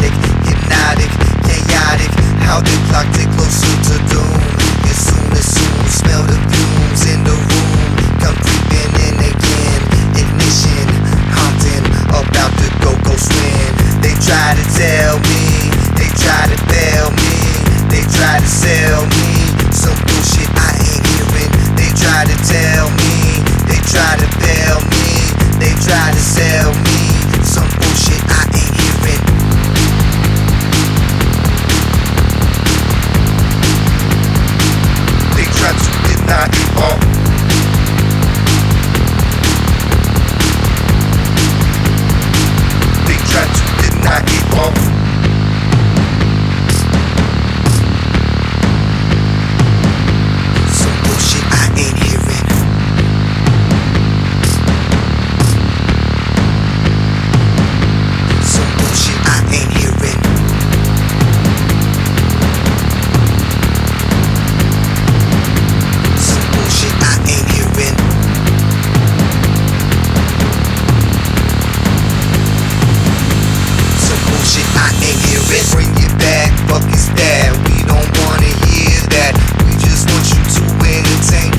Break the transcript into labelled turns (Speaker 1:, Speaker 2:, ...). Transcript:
Speaker 1: psychotic, hypnotic, chaotic. How they clock get closer to doom. As soon, smell the fumes in the room. Come creeping in again. Ignition, Compton, about to go swim. They try to tell me, they try to fail me, they try to sell me some bullshit I ain't hearing. They try to tell me, they try to fail me, they try to sell me some bullshit I ain't hearing. They try to deny it all. They try to deny it all. Some bullshit I ain't hearing. Some bullshit I ain't hearing. Some bullshit I ain't hearing. Some bullshit I ain't hearing. Bring it back, fuck is that? We don't wanna hear that. We just want you to entertain